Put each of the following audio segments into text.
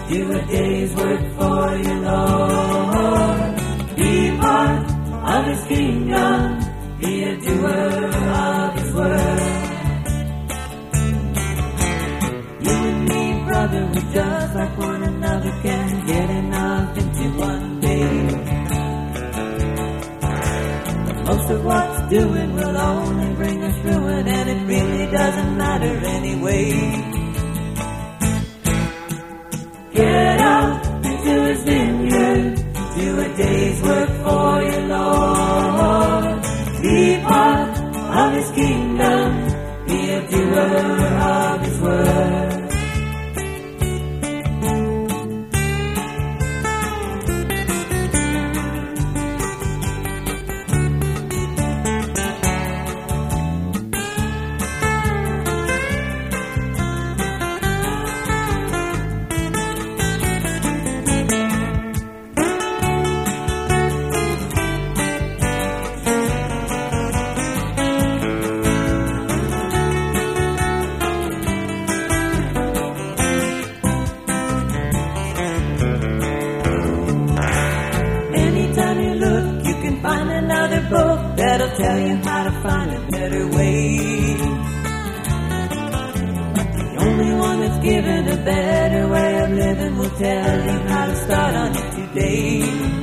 do a day's work for your Lord. Be part of His kingdom, be a doer of His word. You and me, brother, we just like one another, can get enough into one day. Most of what's doing will only bring us ruin, and it really doesn't matter anyway. Get out into His vineyard, do a day's work for your Lord. Be part of His kingdom, be a doer of His word. Find another book that'll tell you how to find a better way. The only one that's given a better way of living will tell you how to start on it today.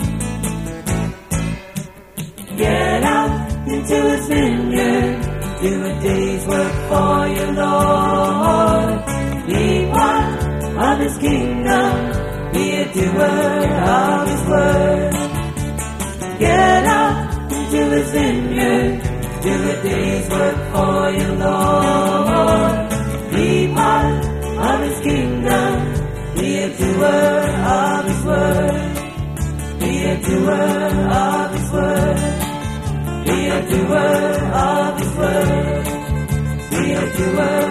Get out into His vineyard, do a day's work for your Lord. Be part of His kingdom, be a doer of His word. Get out into His vineyard, do a day's work for your Lord. Be part of His kingdom, be a doer of His word. Be a doer of His word. Be a doer of His word. Be a doer